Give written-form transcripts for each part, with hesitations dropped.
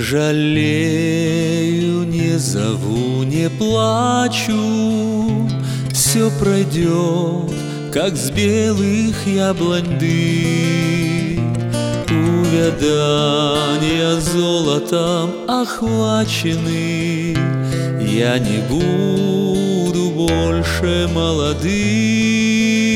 жалею, не зову, не плачу, все пройдет, как с белых яблонь дым. Увядания золотом охвачены, я не буду больше молодым.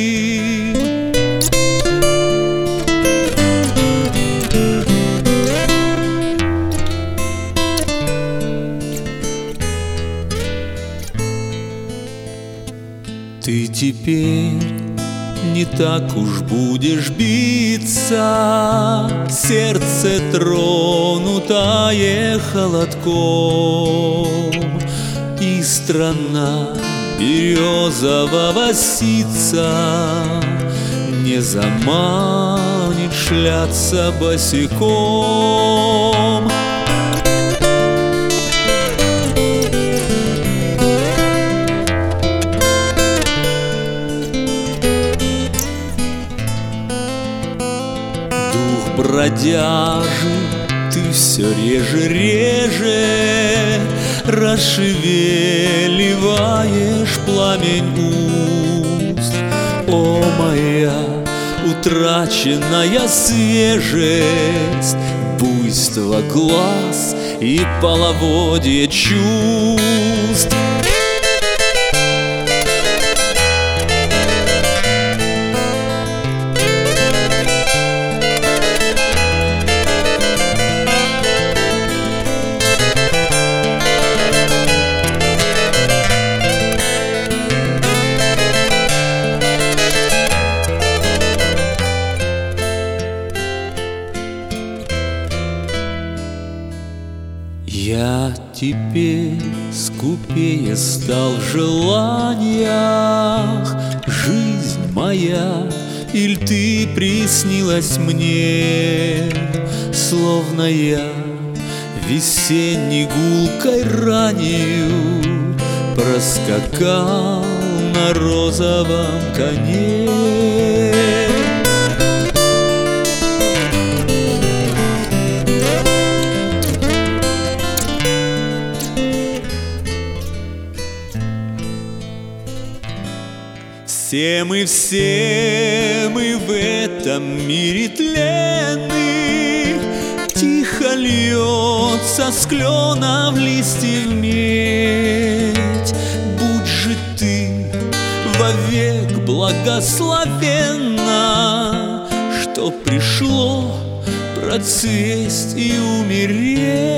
Ты теперь не так уж будешь биться, сердце тронутое холодком, и страна березового ситца не заманит шляться босиком. Бродяжи, ты все реже расшевеливаешь пламень уст. О, моя утраченная свежесть, буйство глаз и половодье чувств. Я теперь скупее стал в желаниях, жизнь моя, иль ты приснилась мне, словно я весенней гулкой ранью проскакал на розовом коне. Все мы в этом мире тленны, тихо льется с клена в листьев медь. Будь же ты вовек благословенна, что пришло процвесть и умереть.